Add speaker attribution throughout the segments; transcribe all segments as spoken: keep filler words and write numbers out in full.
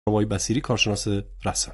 Speaker 1: آقای بصیری، کارشناس رسانه.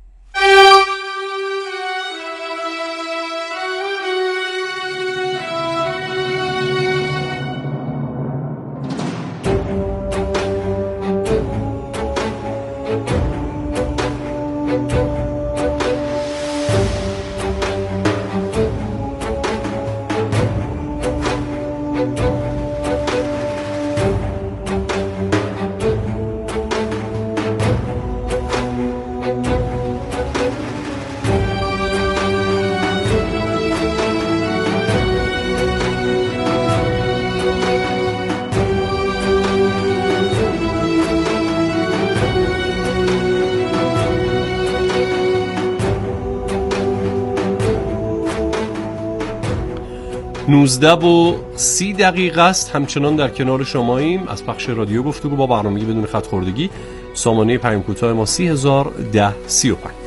Speaker 1: نوزده و سی دقیقه است. همچنان در کنار شماییم از پخش رادیو گفتگو با برنامه بدون خط خوردگی. سامانه پیام کوتاه ما سی هزار ده سی و پنج.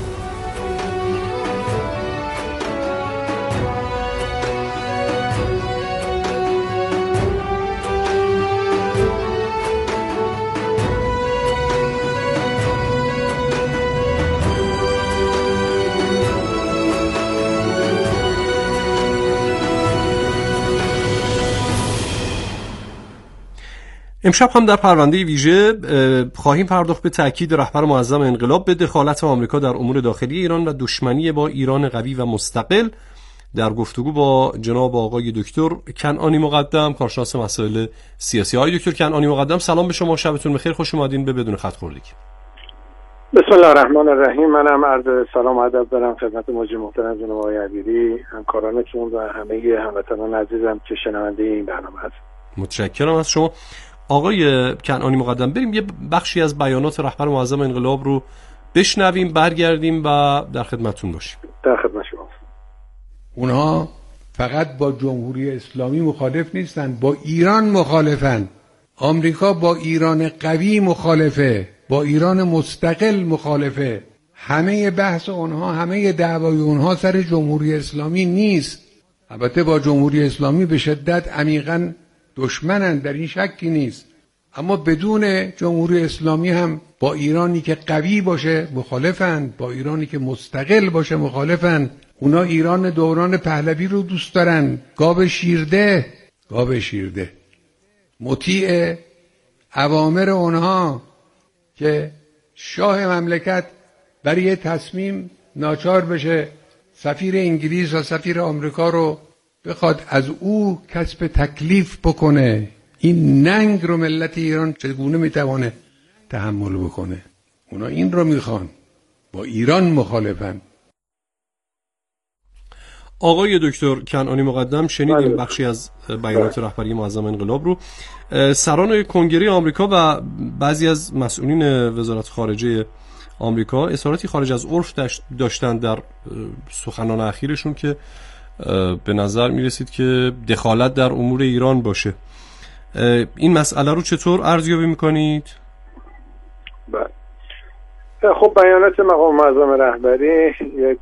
Speaker 1: امشب هم در پرونده ویژه خواهیم پرداخت به تأکید رهبر معظم انقلاب به دخالت آمریکا در امور داخلی ایران و دشمنی با ایران قوی و مستقل. در گفتگو با جناب آقای دکتر کنعانی مقدم، کارشناس مسائل سیاسی. آقای دکتر کنعانی مقدم، سلام به شما، شبتون بخیر، خوش اومدین به بدون خط خوردگی.
Speaker 2: بسم الله الرحمن الرحیم. منم عرض سلام و ادب دارم خدمت موجی محترم جناب آقای عبیری، همکارانتون و همه هموطنان عزیزم که شنونده این برنامه هست.
Speaker 1: متشکرم از شما. آقای کنعانی مقدم، بریم یه بخشی از بیانات رهبر معظم انقلاب رو بشنویم، برگردیم و در خدمتتون باشیم.
Speaker 2: در خدمت شما.
Speaker 3: اونها فقط با جمهوری اسلامی مخالف نیستن، با ایران مخالفن. آمریکا با ایران قوی مخالفه، با ایران مستقل مخالفه. همه بحث اونها، همه دعوای اونها سر جمهوری اسلامی نیست. البته با جمهوری اسلامی به شدت عمیقاً دشمنن، در این شکی نیست، اما بدون جمهوری اسلامی هم با ایرانی که قوی باشه مخالفن، با ایرانی که مستقل باشه مخالفن. اونا ایران دوران پهلوی رو دوست دارن، گاو شیرده، گاو شیرده مطیع اوامر اونها که شاه مملکت برای تصمیم ناچار بشه سفیر انگلیس و سفیر آمریکا رو بخواد از او کسب تکلیف بکنه. این ننگ رو ملت ایران چگونه میتوانه تحمل بکنه؟ اونا این رو میخوان، با ایران مخالفن.
Speaker 1: آقای دکتر کنعانی مقدم، شنیدیم بخشی از بیانات رهبری معظم انقلاب رو. سران کنگره آمریکا و بعضی از مسئولین وزارت خارجه آمریکا اظهاراتی خارج از عرف داشتن در سخنان اخیرشون که به نظر میرسید که دخالت در امور ایران باشه. این مسئله رو چطور ارزیابی میکنید؟
Speaker 2: بله، خب بیانات مقام معظم رهبری یک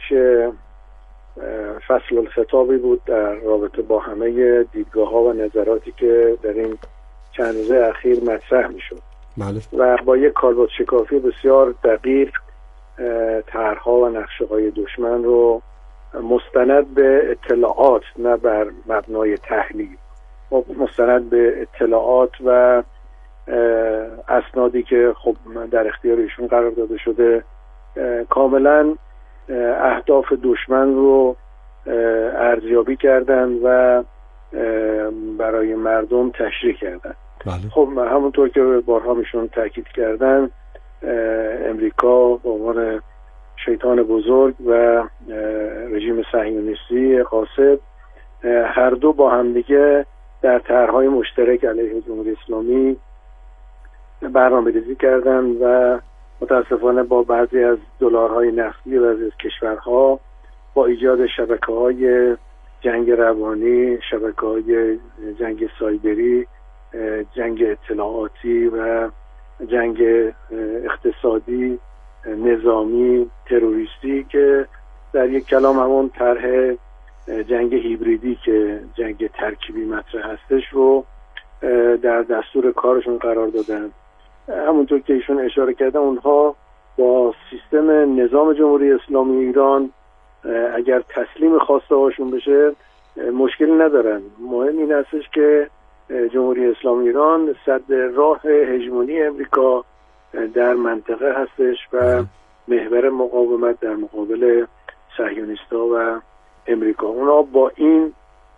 Speaker 2: فصل الخطابی بود در رابطه با همه دیدگاه ها و نظراتی که در این چند روزه اخیر مطرح میشد.
Speaker 1: بله. و
Speaker 2: با یک کالبد شکافی بسیار دقیق طرحها و نقشه های دشمن رو مستند به اطلاعات، نه بر مبنای تحلیل، مستند به اطلاعات و اسنادی که خب در اختیار ایشون قرار داده شده، کاملا اهداف دشمن رو ارزیابی کردن و برای مردم تشریح کردن.
Speaker 1: بله.
Speaker 2: خب همونطور که بارها میشون تاکید کردن، امریکا به عنوان شیطان بزرگ و رژیم صهیونیستی غاصب هر دو با همدیگه در طرح‌های مشترک علیه جمهوری اسلامی برنامه‌ریزی کردن و متاسفانه با بعضی از دلارهای نفتی بعضی از کشورها با ایجاد شبکه‌های جنگ روانی، شبکه‌های جنگ سایبری، جنگ اطلاعاتی و جنگ اقتصادی، نظامی، تروریستی که در یک کلام همون طرح جنگ هیبریدی که جنگ ترکیبی مطرح هستش رو در دستور کارشون قرار دادن همونطور که ایشون اشاره کردن اونها با سیستم نظام جمهوری اسلامی ایران اگر تسلیم خواسته هاشون بشه مشکلی ندارن. مهم این هستش که جمهوری اسلامی ایران صد راه هژمونی امریکا در منطقه هستش و محور مقاومت در مقابل صهیونیست‌ها و امریکا. اونا با این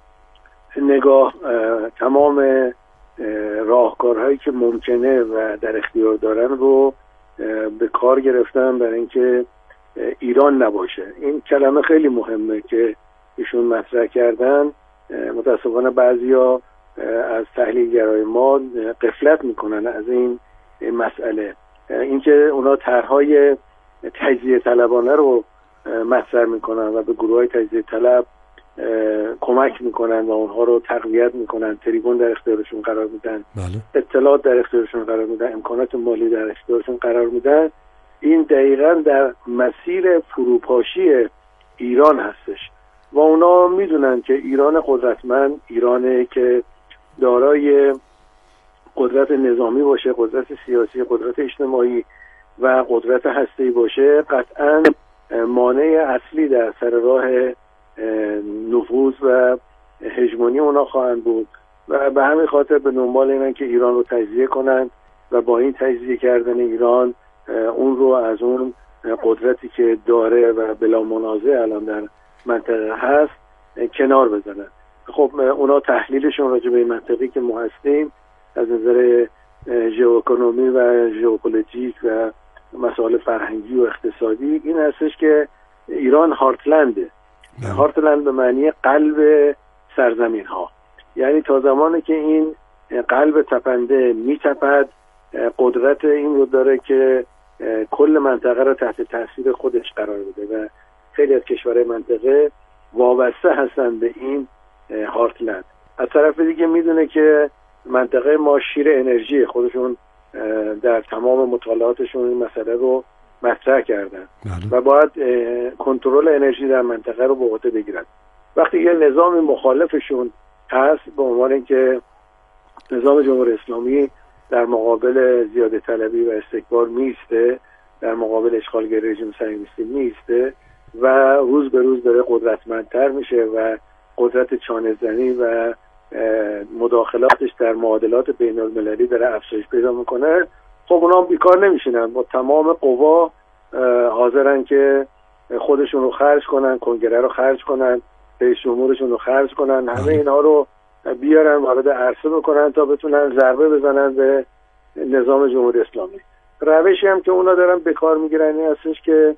Speaker 2: نگاه تمام راهکارهایی که ممکنه و در اختیار دارن رو به کار گرفتن برای اینکه ایران نباشه. این کلمه خیلی مهمه که ایشون مطرح کردن. متاسفانه بعضیا از تحلیلگرای ما غفلت میکنن از این مسئله، اینکه اونا طرحهای تجزیه طلبانه رو مطرح میکنن و به گروه‌های تجزیه طلب کمک میکنن و اونها رو تقویت میکنن، تریبون در اختیارشون قرار میدن،
Speaker 1: بله.
Speaker 2: اطلاعات در اختیارشون قرار میدن، امکانات مالی در اختیارشون قرار میدن. این دقیقاً در مسیر فروپاشی ایران هستش و اونا میدونن که ایران قدرتمند، ایرانه که دارای قدرت نظامی باشه، قدرت سیاسی، قدرت اجتماعی و قدرت هسته‌ای باشه، قطعاً مانع اصلی در سر راه نفوذ و هژمونی اونا خواهند بود و به همین خاطر به دنبال اینن که ایران رو تجزیه کنن و با این تجزیه کردن ایران اون رو از اون قدرتی که داره و بلا منازع الان در منطقه هست کنار بزنن. خب اونا تحلیلشون راجع به این منطقی که ما هستیم از نظر ژئواکونومی و ژئوپلیتیک و مسائل فرهنگی و اقتصادی این هستش که ایران هارتلنده. هارتلند به معنی قلب سرزمین ها، یعنی تا زمانی که این قلب تپنده میتپد قدرت این رو داره که کل منطقه رو تحت تاثیر خودش قرار بده و خیلی از کشورهای منطقه وابسته هستن به این هارتلند. از طرف دیگه میدونه که منطقه ما شیر انرژی، خودشون در تمام مطالعاتشون این مسئله رو مطرح کردن و باید کنترل انرژی در منطقه رو به عهده بگیرن. وقتی یه نظام مخالفشون هست به عنوان اینکه نظام جمهوری اسلامی در مقابل زیاده طلبی و استکبار میسته، در مقابل اشغالگری رژیم صهیونیستی میسته و روز به روز داره قدرتمندتر میشه و قدرت چانه زنی و مداخلاتش در معادلات بین المللی داره افزایش پیدا میکنه، خب اونا بیکار نمیشینن، با تمام قوا حاضرن که خودشون رو خرج کنن، کنگره رو خرج کنن، رئیس جمهورشون رو خرج کنن، همه اینا رو بیارن وارد عرصه بکنن تا بتونن ضربه بزنن به نظام جمهوری اسلامی. روشی هم که اونا دارن به کار میگیرن این هستش که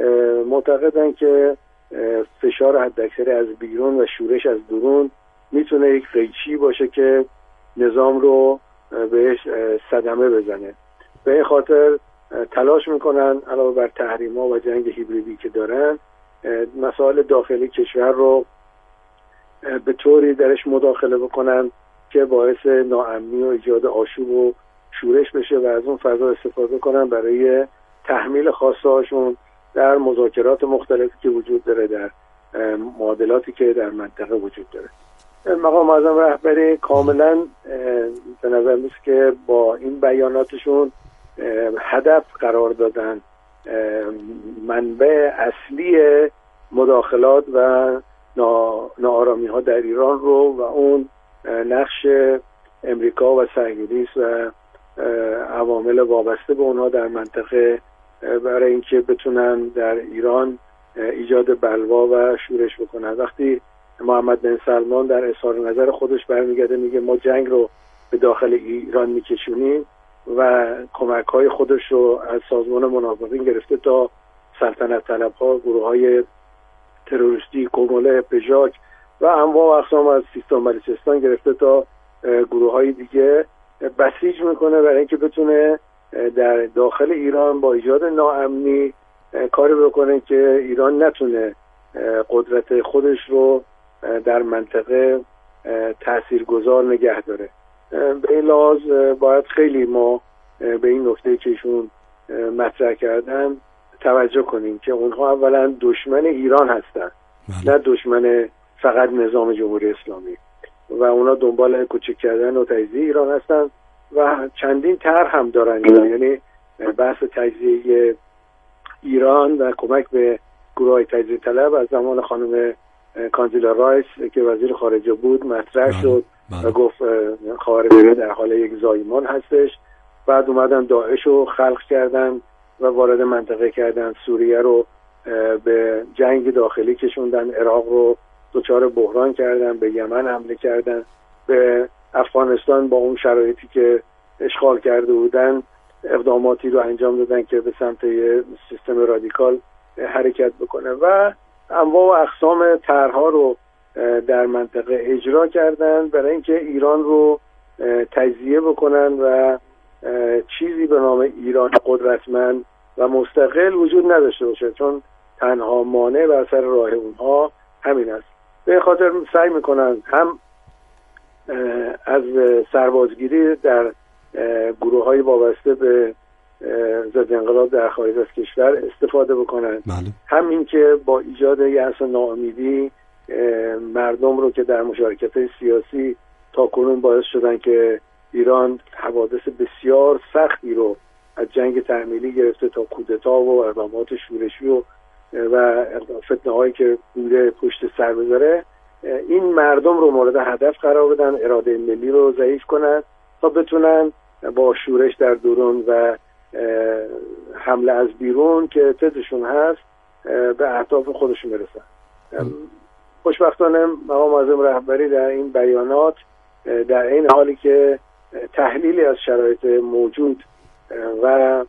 Speaker 2: معتقدن که فشار حداکثری از بیرون و شورش از درون میتونه یک قیچی باشه که نظام رو بهش صدمه بزنه. به این خاطر تلاش میکنن علاوه بر تحریم‌ها و جنگ هیبریدی که دارن مسائل داخلی کشور رو به طوری درش مداخله بکنن که باعث ناامنی و ایجاد آشوب و شورش بشه و از اون فضا استفاده کنن برای تحمیل خواسته هاشون در مذاکرات مختلفی که وجود داره، در معادلاتی که در منطقه وجود داره. مقام معظم رهبری کاملا به نظر میاد که با این بیاناتشون هدف قرار دادن منبع اصلی مداخلات و ناآرامی ها در ایران رو و اون نقش امریکا و صهیونیسم و عوامل وابسته به اونها در منطقه برای اینکه بتونن در ایران ایجاد بلوا و شورش بکنن. وقتی محمد بن سلمان در اظهار نظر خودش برمیگرده میگه ما جنگ رو به داخل ایران میکشونیم و کمک های خودش رو از سازمان منافقین گرفته تا سلطنت طلب ها، گروه های تروریستی، کومله، پژاک و انواع و اقسام از سیستان بلوچستان گرفته تا گروه های دیگه بسیج میکنه برای اینکه بتونه در داخل ایران با ایجاد ناامنی کاری بکنه که ایران نتونه قدرت خودش رو در منطقه تاثیرگذار نگه داره. به این لحاظ باید خیلی ما به این نکته که ایشون مطرح کردن توجه کنیم که اونها اولا دشمن ایران هستن، نه دشمن فقط نظام جمهوری اسلامی، و اونا دنبال کوچک کردن و تجزیه ایران هستن و چندین طرح هم دارن، یعنی بحث تجزیه ایران و کمک به گروه‌های تجزیه طلب از زمان خانم کانزیلا رایس که وزیر خارجه بود مطرح شد و گفت خاورمیانه در حال یک زایمان هستش. بعد اومدن داعش رو خلق کردن و وارد منطقه کردن، سوریه رو به جنگ داخلی کشوندن، عراق رو دچار بحران کردن، به یمن حمله کردن، به افغانستان با اون شرایطی که اشغال کرده بودن اقداماتی رو انجام دادن که به سمت سیستم رادیکال حرکت بکنه و انواع و اقسام طرح‌ها رو در منطقه اجرا کردن برای اینکه ایران رو تجزیه بکنن و چیزی به نام ایران قدرتمند و مستقل وجود نداشته باشه، چون تنها مانع بر سر راه اونها همین است. به خاطر سعی میکنن هم از سربازگیری در گروه های وابسته به ضد انقلاب در خارج از کشور استفاده بکنن، هم این که با ایجاد یأس و ناامیدی مردم رو که در مشارکت سیاسی تا کنون باعث شدن که ایران حوادث بسیار سختی رو از جنگ تحمیلی گرفته تا کودتا و اقدامات شورشی و و فتنه هایی که بوده پشت سر بذاره، این مردم رو مورد هدف قرار بدن، اراده ملی رو ضعیف کنن تا بتونن با شورش در درون و حمله از بیرون که تدشون هست به اهداف خودشون برسن. خوشبختانه مقام معظم رهبری در این بیانات در این حالی که تحلیلی از شرایط موجود و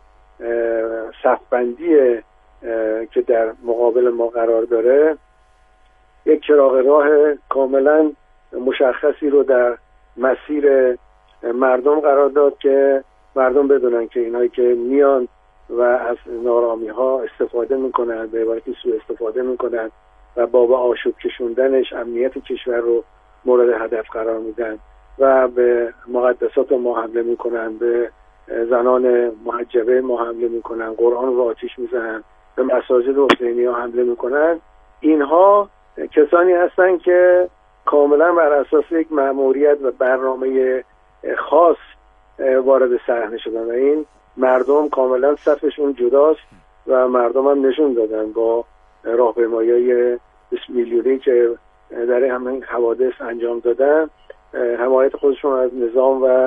Speaker 2: صفبندی که در مقابل ما قرار داره، یک چراغ راه کاملا مشخصی رو در مسیر مردم قرار داد که مردم بدونن که اینایی که میان و از نارامی ها استفاده میکنن، به عبارتی سوء استفاده میکنن و با به آشوب کشوندنش امنیت کشور رو مورد هدف قرار میدن و به مقدسات ما حمله میکنن، به زنان محجبه ما حمله میکنن، قرآن رو آتیش میزنن، به مساجد حسینی ها حمله میکنن. اینها کسانی هستن که کاملا بر اساس یک مأموریت و برنامه خاص وارد صحنه شدن و این مردم کاملا صفشون جداست و مردم هم نشون دادن با راهپیمایی‌های بیست میلیونی که در همین حوادث انجام دادن حمایت خودشون از نظام و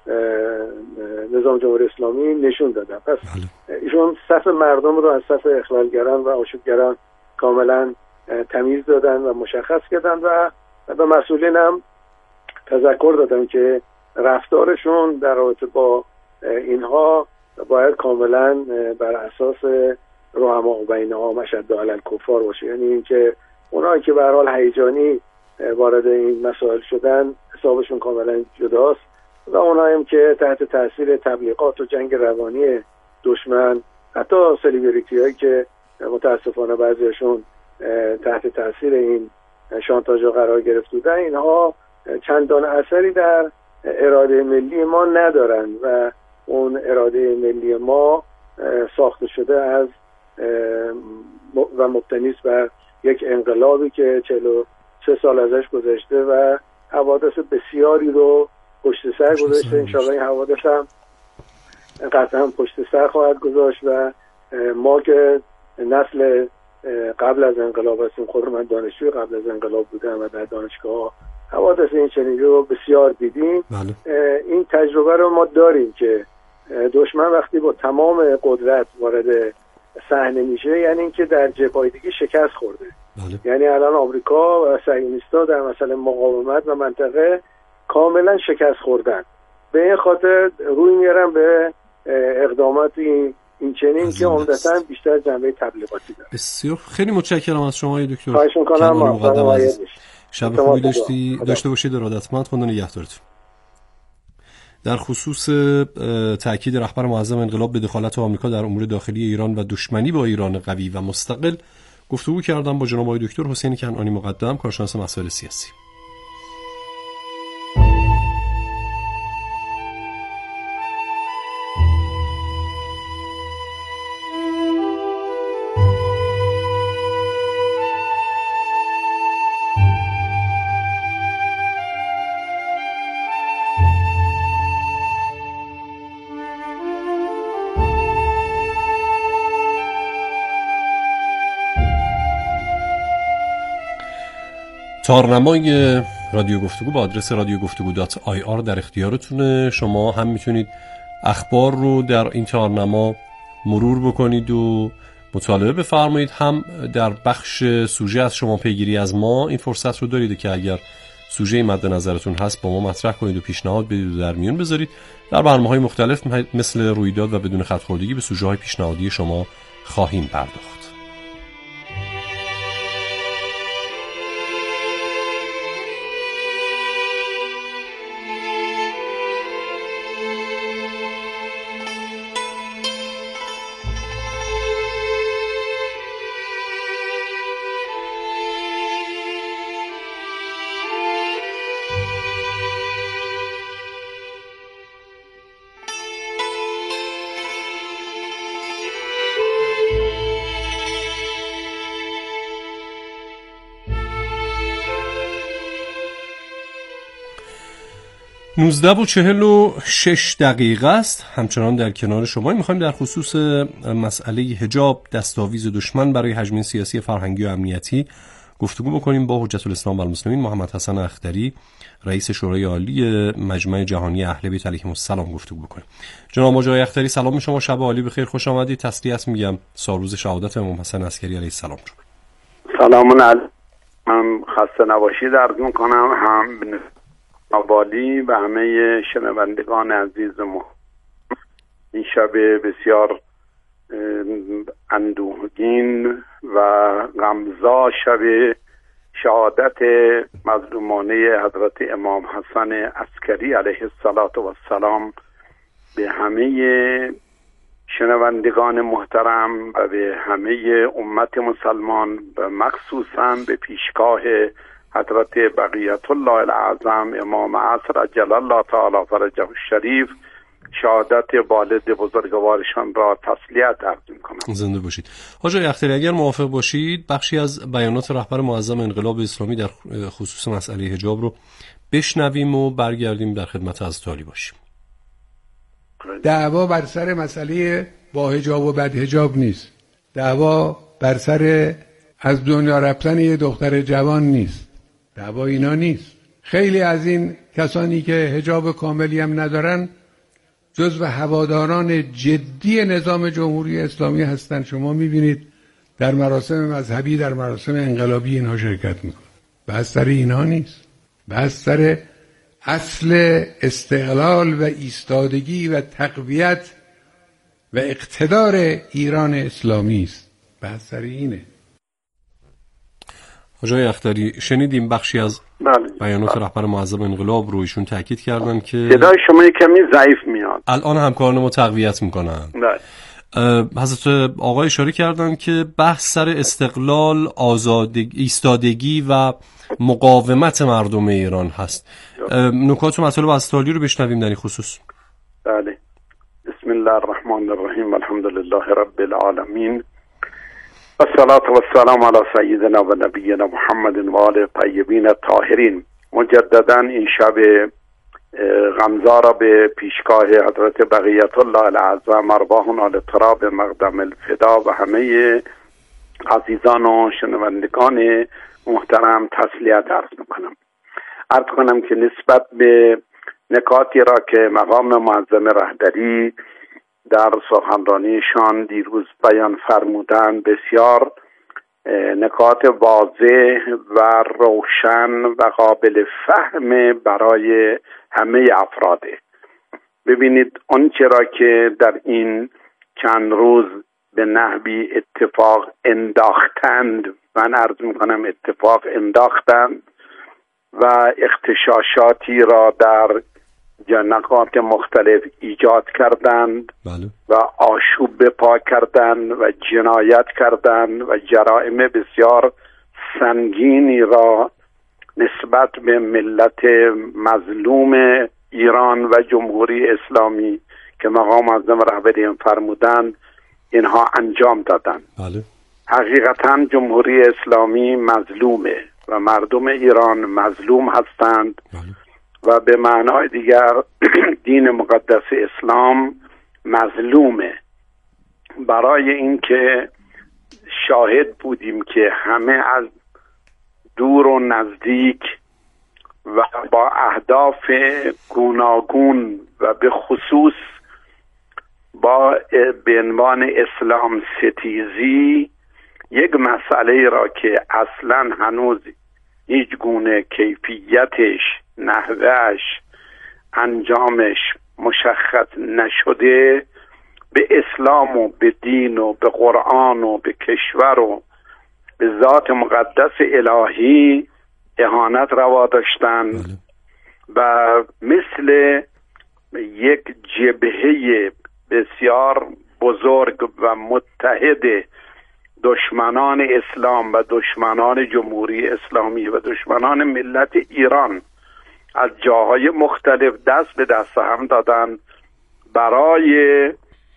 Speaker 2: نظام جمهوری اسلامی نشون دادن. پس ایشون صف مردم رو از صف اخلالگران و آشوبگران کاملا تمیز دادن و مشخص کردن و به مسئولین هم تذکر دادن که رفتارشون در رابطه با اینها باید کاملا بر اساس رحماء بینها مشد علی الکفار باشه، یعنی اینکه اونایی که به هر حال هیجانی وارد این مسائل شدن حسابشون کاملا جداست و اونایی هم که تحت تاثیر تبلیغات و جنگ روانی دشمن، حتی سلیبریتی هایی که متاسفانه بعضیشون تحت تاثیر این شانتاژ قرار گرفته بودن، اینها چندان اثری در اراده ملی ما ندارن و اون اراده ملی ما ساخته شده از و مبتنی است بر یک انقلابی که چهل و سه سال ازش گذشته و حوادث بسیاری رو پشت سر گذاشته. انشاءالله این حوادث هم قطعا پشت سر خواهد گذاشت و ما که نسل قبل از انقلاب هستیم، خود من دانشجوی قبل از انقلاب بودم و در دانشگاه حوادث این چنینی رو بسیار دیدیم. بله. این تجربه رو ما داریم که دشمن وقتی با تمام قدرت وارد صحنه میشه یعنی اینکه در جبهه‌ای شکست خورده. بله. یعنی الان آمریکا و صهیونیست‌ها در مسئله مقاومت و منطقه کاملا شکست خوردن، به این خاطر روی میارن به اقدامات این این چنین که عمدتاً بیشتر جنبه تبلیغاتی داره.
Speaker 1: بسیار خیلی متشکرم از شما دکتر.
Speaker 2: خواهش می‌کنم.
Speaker 1: شب خوبی داشتی داشته باشید. ارادتمند. خدا نگهدارتون. در خصوص تأکید رهبر معظم انقلاب به دخالت آمریکا در امور داخلی ایران و دشمنی با ایران قوی و مستقل گفتگو کردم با جناب آقای دکتر حسین کنعانی مقدم، کارشناس مسائل سیاسی. تارنمای رادیو گفتگو با آدرس رادیو گفتگو دات آی آر در اختیارتونه. شما هم میتونید اخبار رو در این تارنما مرور بکنید و مطالعه بفرمایید، هم در بخش سوژه از شما پیگیری از ما این فرصت رو دارید که اگر سوژه مد نظرتون هست با ما مطرح کنید و پیشنهاد بدید و در میون بذارید. در برنامه‌های مختلف مثل رویداد و بدون خط‌خوردگی به سوژه‌های پیشنهادی شما خواهیم پرداخت. نوزده و چهل و شش دقیقه است. همچنان در کنار شما میخوایم در خصوص مسئله حجاب، دستاویز دشمن برای هجمه سیاسی، فرهنگی و امنیتی گفتگو بکنیم با حجت الاسلام و المسلمین محمد حسن اختری، رئیس شورای عالی مجمع جهانی اهل بیت علیهم السلام گفتگو بکنیم. جناب آقای اختری سلام شما، شب عالی بخیر، خوش آمدید. تسلیت است میگم سالروز شهادت امام حسن عسکری علیه السلام رو.
Speaker 4: سلام علیکم، خسته نباشید عرض میکنم هم موالی و همه شنوندگان عزیز ما. این شب بسیار اندوهگین و غمزا، شب شهادت مظلومانه حضرت امام حسن عسکری علیه السلام به همه شنوندگان محترم و به همه امت مسلمان و مخصوصا به پیشگاه حضرت بقیت الله الاعظم امام عصر عجل الله تعالی فرجه الشریف شهادت والد بزرگوارشان را تسلیت عرض می‌کنم.
Speaker 1: زنده باشید. حاج اختری اگر موافق باشید بخشی از بیانات رهبر معظم انقلاب اسلامی در خصوص مسئله حجاب رو بشنویم و برگردیم در خدمت از تالی باشیم.
Speaker 3: دعوا بر سر مسئله با حجاب و بد حجاب نیست. دعوا بر سر از دنیا رفتن یه دختر جوان نیست. دعوا اینا نیست. خیلی از این کسانی که حجاب کاملی هم ندارن جزو هواداران جدی نظام جمهوری اسلامی هستند. شما میبینید در مراسم مذهبی، در مراسم انقلابی اینها شرکت میکنن. بحث سر اینا نیست. بحث سر اصل استقلال و ایستادگی و تقویت و اقتدار ایران اسلامی است. بحث سر اینه.
Speaker 1: آقای اختری شنیدیم بخشی از
Speaker 4: بله.
Speaker 1: بیانات رهبر معظم انقلاب رو ایشون تاکید کردن که
Speaker 4: صدای شما کمی ضعیف میاد.
Speaker 1: الان همکاران ما تقویت میکنن.
Speaker 4: بله.
Speaker 1: حضرت آقای اشاره کردن که بحث سر استقلال، آزادگی، ایستادگی و مقاومت مردم ایران هست. نکات و مطالب از تالی رو بشنویم در این خصوص.
Speaker 4: بله. بسم الله الرحمن الرحیم، الحمد لله رب العالمین، الصلاة والسلام علی سیدنا و نبینا محمد و آل طیبین الطاهرین. مجددا این شب غمزا را به پیشگاه حضرت بقیت الله الاعظم ارواحنا لتراب مقدم الفدا و همه عزیزان و شنوندگان محترم تسلیت عرض میکنم. عرض کنم که نسبت به نکاتی را که مقام معظم رهبری در سخنرانیشان دیروز بیان فرمودند بسیار نکات واضح و روشن و قابل فهم برای همه افراده. ببینید آنچه را که در این چند روز به نحوی اتفاق انداختند، من عرض میکنم اتفاق انداختند و اختشاشاتی را در نقاط مختلف ایجاد کردند
Speaker 1: بله.
Speaker 4: و آشوب بپا کردند و جنایت کردند و جرائم بسیار سنگینی را نسبت به ملت مظلوم ایران و جمهوری اسلامی که مقام معظم رهبری فرمودند اینها انجام دادند.
Speaker 1: بله.
Speaker 4: حقیقتا جمهوری اسلامی مظلومه و مردم ایران مظلوم هستند.
Speaker 1: بله.
Speaker 4: و به معنای دیگر دین مقدس اسلام مظلومه. برای اینکه شاهد بودیم که همه از دور و نزدیک و با اهداف گوناگون و به خصوص با به عنوان اسلام ستیزی یک مسئله را که اصلا هنوز هیچ گونه کیفیتش، نحوهش، انجامش مشخص نشده، به اسلام و به دین و به قرآن و به کشور و به ذات مقدس الهی اهانت روا داشتن و مثل یک جبهه بسیار بزرگ و متحد دشمنان اسلام و دشمنان جمهوری اسلامی و دشمنان ملت ایران از جاهای مختلف دست به دست هم دادن برای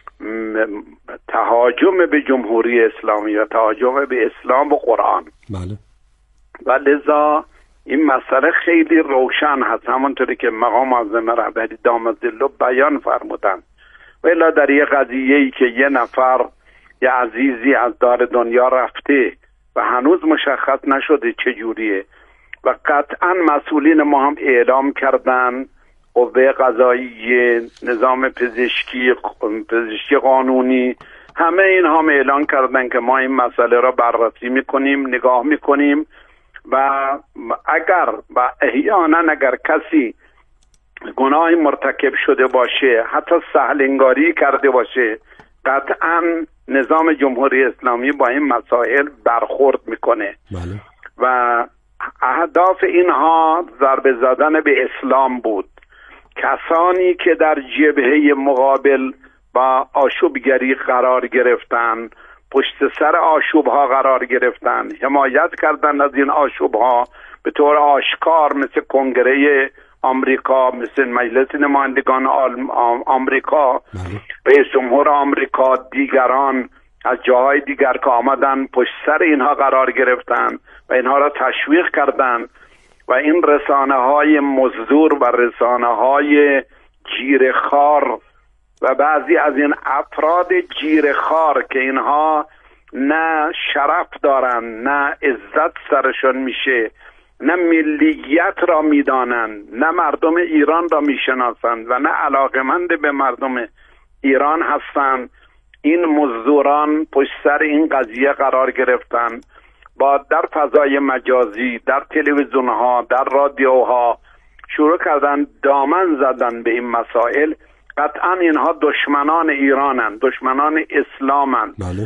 Speaker 4: تهاجم به جمهوری اسلامی و تهاجم به اسلام و قرآن.
Speaker 1: بله.
Speaker 4: و لذا این مسئله خیلی روشن هست، همونطوری که مقام معظم رهبری دامت ظله بیان فرمودن. و الا در یه قضیه‌ای که یه نفر یه عزیزی از دار دنیا رفته و هنوز مشخص نشده چجوریه و قطعا مسئولین ما هم اعلام کردن، قوه قضاییه، نظام پزشکی، پزشکی قانونی، همه این هم اعلان کردن که ما این مسئله را بررسی میکنیم، نگاه میکنیم و اگر و احیانا اگر کسی گناهی مرتکب شده باشه، حتی سهلنگاری کرده باشه، قطعا نظام جمهوری اسلامی با این مسائل برخورد میکنه.
Speaker 1: بله.
Speaker 4: و اهداف اینها ضربه زدن به اسلام بود. کسانی که در جبهه مقابل با آشوبگری قرار گرفتن، پشت سر آشوبها قرار گرفتن، حمایت کردن از این آشوبها به طور آشکار، مثل کنگره آمریکا، مثل مجلس نمایندگان آمریکا، رئیس جمهور آمریکا، دیگران از جاهای دیگر که آمدن پشت سر اینها قرار گرفتن و اینها را تشویق کردن و این رسانه های مزدور و رسانه های جیرخوار و بعضی از این افراد جیرخوار که اینها نه شرف دارن، نه عزت سرشون میشه، نه ملیت را میدانند، نه مردم ایران را میشناسند و نه علاقمند به مردم ایران هستند، این مزدوران پشت سر این قضیه قرار گرفتن، با در فضای مجازی، در تلویزیون ها، در رادیوها شروع کردن دامن زدن به این مسائل. قطعا اینها دشمنان ایرانند، دشمنان اسلامند.
Speaker 1: بله.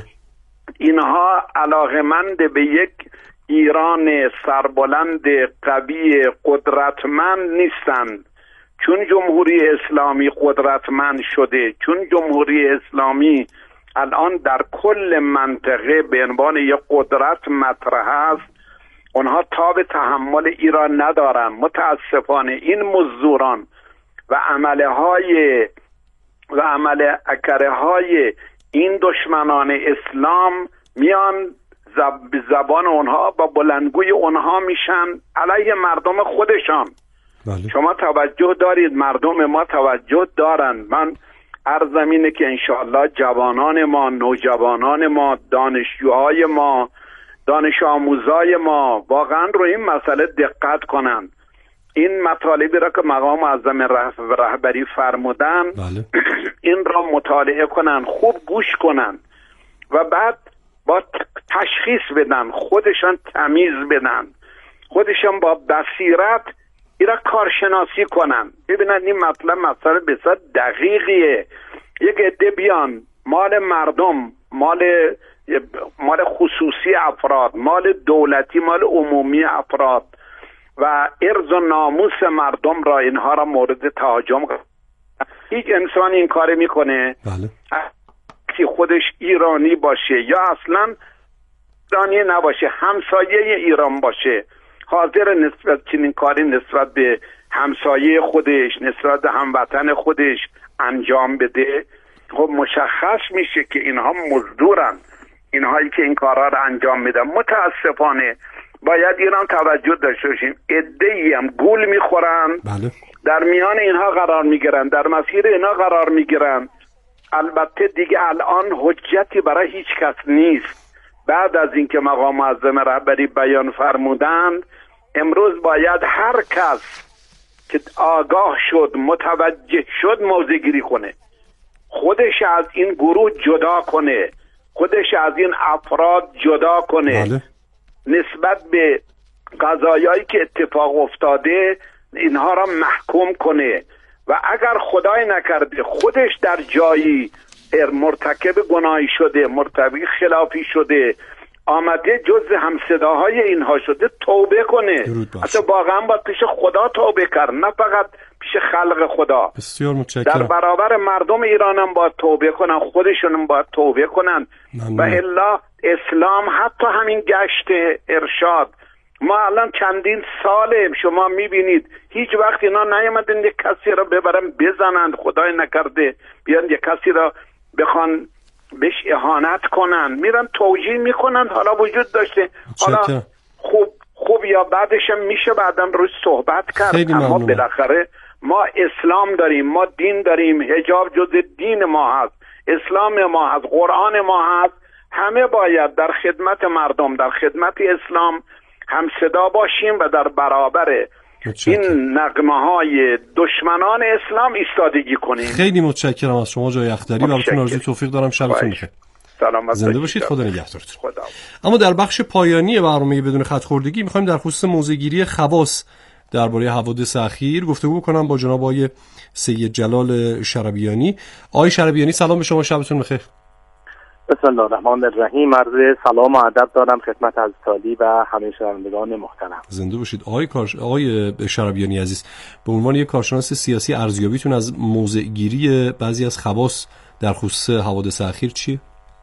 Speaker 4: اینها علاقمند به یک ایران سربلند، قوی، قدرتمند نیستند. چون جمهوری اسلامی قدرتمند شده، چون جمهوری اسلامی الان در کل منطقه به عنوان یک قدرت مطرح است، اونها تاب تحمل ایران ندارن. متاسفانه این مزدوران و عمله های و عمل اکره های این دشمنان اسلام میان زب زبان اونها با بلندگوی اونها میشن علیه مردم خودشان.
Speaker 1: بله.
Speaker 4: شما توجه دارید، مردم ما توجه دارند. من عرضم اینه که انشاءالله جوانان ما، نوجوانان ما، دانشجوهای ما، دانش آموزای ما واقعا رو این مسئله دقت کنند. این مطالبی را که مقام معظم رهبری فرمودن،
Speaker 1: بله.
Speaker 4: این را مطالعه کنن، خوب گوش کنن و بعد با تشخیص بدن، خودشان تمیز بدن، خودشان با بصیرت این را کارشناسی کنن، ببینن این مطلب مسئله بسیار دقیقیه. یک عده بیان مال مردم، مال مال خصوصی افراد، مال دولتی، مال عمومی افراد و عرض و ناموس مردم را، اینها را مورد تهاجم. هیچ انسان این کار میکنه؟
Speaker 1: بله.
Speaker 4: که خودش ایرانی باشه یا اصلا ایرانی نباشه، همسایه ایران باشه، حاضر نسبت چنین کاری نسبت به همسایه خودش، نسبت به هموطن خودش انجام بده؟ خب مشخص میشه که اینها مزدورن، اینهایی که این کارها را انجام میدن. متاسفانه باید ایران توجه داشته باشیم، عده‌ای هم گول میخورن.
Speaker 1: بله.
Speaker 4: در میان اینها قرار میگیرن، در مسیر اینها قرار میگیرن. البته دیگه الان حجتی برای هیچ کس نیست. بعد از اینکه مقام معظم رهبری بیان فرمودند، امروز باید هر کس که آگاه شد، متوجه شد، موضع گیری کنه، خودش از این گروه جدا کنه، خودش از این افراد جدا کنه.
Speaker 1: بله. نسبت
Speaker 4: به قضایایی که اتفاق افتاده اینها را محکوم کنه و اگر خدای نکرده خودش در جایی مرتکب گناهی شده، مرتکب خلافی شده، آمده جز همصداهای اینها شده، توبه کنه. حتی واقعا باید پیش خدا توبه کرد، نه فقط پیش خلق خدا.
Speaker 1: بسیار متشکرم.
Speaker 4: در برابر مردم ایران هم باید توبه کنن، خودشون هم باید توبه کنن. و الا اسلام حتی همین گشت ارشاد، ما الان چندین ساله شما میبینید هیچ وقت اینا نیامدن یک کسی را ببرن بزنند، خدای نکرده بیان یک کسی را بخوان بهش اهانت کنن، میرن توجیه میکنن. حالا وجود داشته، حالا خوب خوب یا بعدش میشه بعداً روش صحبت کرد، اما بالاخره ما اسلام داریم، ما دین داریم، حجاب جز دین ما هست، اسلام ما هست، قرآن ما هست. همه باید در خدمت مردم، در خدمت اسلام هم صدا باشیم و در برابر این نغمه های دشمنان اسلام ایستادگی کنیم.
Speaker 1: خیلی متشکرم از شما جای اختری و براتون آرزوی توفیق دارم. شبتون بخیر.
Speaker 4: سلامت
Speaker 1: زنده باشید. خدا نگهدارتون. اما در بخش پایانی برنامه بدون خط خوردگی می‌خوایم در خصوص موضع‌گیری خواص درباره حوادث اخیر گفتگو کنم با جناب آقای سید جلال شربیانی. آقای شربیانی سلام به شما، شبتون بخیر.
Speaker 5: بسم الله الرحمن الرحیم. عرض سلام و ادب دارم خدمت حضرت عالی و همه شنوندگان محترم.
Speaker 1: زنده باشید. آقای کارش... آقای شربیانی عزیز، به عنوان یک کارشناس سیاسی ارزیابیتون از موضع‌گیری بعضی از خواص در خصوص حوادث اخیر چیه؟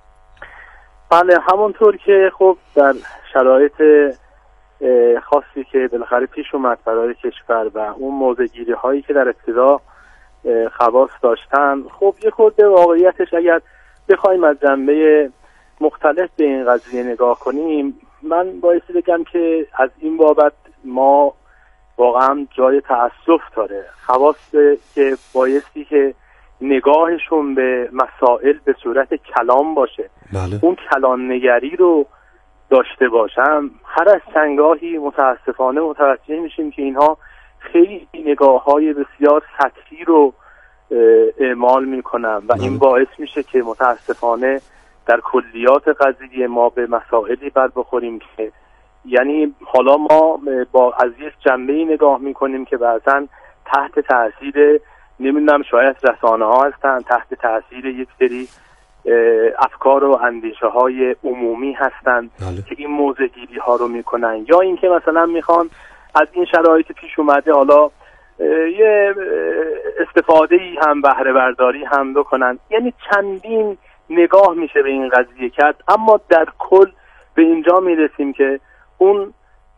Speaker 5: بله، همونطور که خب در شرایط خاصی که بالاخره پیش اومد برای کشور و اون موضع‌گیری هایی که در ابتدا خواص داشتن، خب یه خورده واقعیتش اگر بخوایم از جنبه مختلف به این قضیه نگاه کنیم، من بایستی بگم که از این بابت ما واقعا جای تأسف داره. خواص که بایستی که نگاهشون به مسائل به صورت کلام باشه،
Speaker 1: بله.
Speaker 5: اون کلام نگری رو داشته باشم، هر از چندگاهی متاسفانه متوجه میشیم که اینها خیلی نگاه های بسیار سطحی رو اعمال میکنن و این باعث میشه که متاسفانه در کلیات قضیه ما به مسائلی بر بخوریم که یعنی حالا ما با از یک جنبه‌ای نگاه میکنیم که بعضا تحت تاثیر نمیدونم شاید رسانه ها هستن، تحت تاثیر یک سری افکار و اندیشه های عمومی هستن
Speaker 1: بله.
Speaker 5: که این موضع‌گیری ها رو میکنن، یا اینکه مثلا میخوان از این شرایط پیش اومده حالا یه استفاده ای هم بهره برداری هم بکنن. یعنی چندین نگاه میشه به این قضیه کرد، اما در کل به اینجا میرسیم که اون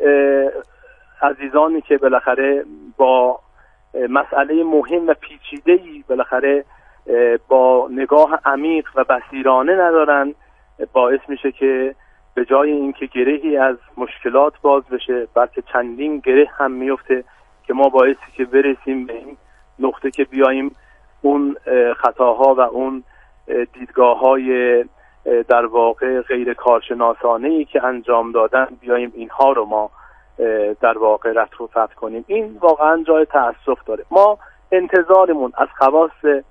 Speaker 5: عزیزانی که بالاخره با مسئله مهم و پیچیده‌ای بالاخره با نگاه عمیق و بصیرانه ندارن، باعث میشه که به جای اینکه گرهی از مشکلات باز بشه، بلکه چندین گره هم میفته که ما باعثی که برسیم به این نقطه که بیاییم اون خطاها و اون دیدگاه‌های در واقع غیر کارشناسانه‌ای که انجام دادن بیاییم اینها رو ما در واقع رفع و فتح کنیم. این واقعا جای تأسف داره. ما انتظارمون از خواص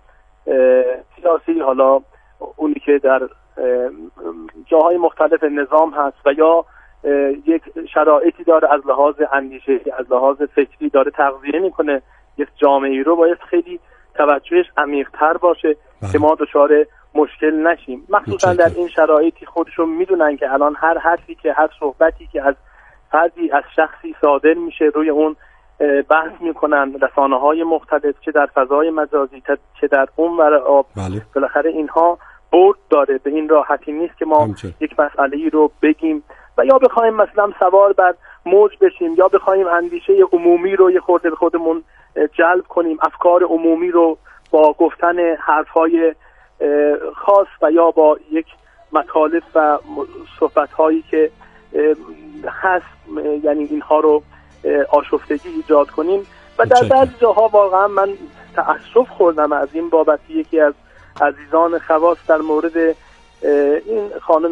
Speaker 5: سیاسی، حالا اونی که در جاهای مختلف نظام هست و یا یک شرایطی داره از لحاظ اندیشه، از لحاظ فکری داره تغذیه میکنه یک جامعه رو، باید خیلی توجهش عمیق‌تر باشه بله. که ما دچار مشکل نشیم، مخصوصا در این شرایطی خودشون میدونن که الان هر حرفی که هر صحبتی که از فردی از شخصی صادر میشه روی اون بحث میکنن رسانه‌های مختلف، چه در فضای مجازی چه در اون ور آب.
Speaker 1: بله.
Speaker 5: بالاخره اینها برد داره، به این راحتی نیست که ما همچه. یک مسئله‌ای رو بگیم و یا بخوایم مثلا سوار بر موج بشیم یا بخوایم اندیشه عمومی رو یه خورده به خودمون جلب کنیم، افکار عمومی رو با گفتن حرف‌های خاص و یا با یک مطالب و صحبت‌هایی که هست، یعنی اینها رو آشفتگی ایجاد کنیم و در بعضی جاها واقعا من تأسف خوردم از این بابت. یکی از عزیزان خواص در مورد این خانم